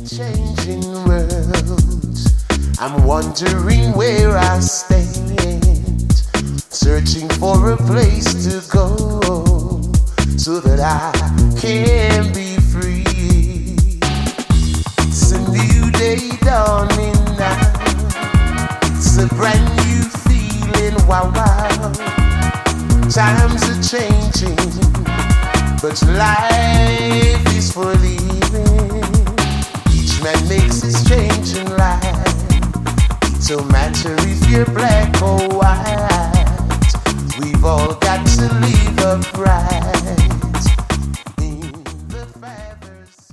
Changing world, I'm wondering where I stand, searching for a place to go so that I can be free. It's a new day dawning now, it's a brand new feeling, wow, wow. Times are changing, but life is for living. Man makes his change in life. It don't matter if you're black or